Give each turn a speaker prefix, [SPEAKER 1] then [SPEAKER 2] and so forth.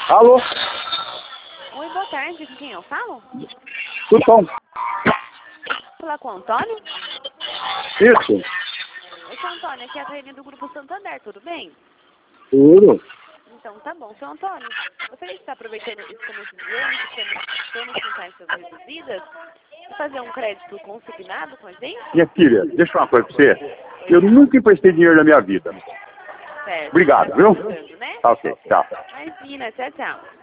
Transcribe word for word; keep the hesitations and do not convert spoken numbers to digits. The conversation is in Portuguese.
[SPEAKER 1] Alô?
[SPEAKER 2] Oi, boa tarde. Com quem eu falo?
[SPEAKER 1] Tudo bom?
[SPEAKER 2] Falar com o Antônio?
[SPEAKER 1] Isso?
[SPEAKER 2] Oi, seu Antônio, aqui é a Thaíne do Grupo Santander, tudo bem?
[SPEAKER 1] Tudo.
[SPEAKER 2] Então, tá bom. Seu Antônio, gostaria de estar aproveitando esse começo de ano, que temos, temos vantagens reduzidas, e fazer um crédito consignado com a gente?
[SPEAKER 1] Minha filha, deixa eu falar uma coisa pra você. Eu nunca emprestei dinheiro na minha vida.
[SPEAKER 2] Certo.
[SPEAKER 1] Obrigado,
[SPEAKER 2] Tá
[SPEAKER 1] viu?
[SPEAKER 2] precisando, né?
[SPEAKER 1] Tá ok, tchau.
[SPEAKER 2] Imagina, tchau, tchau.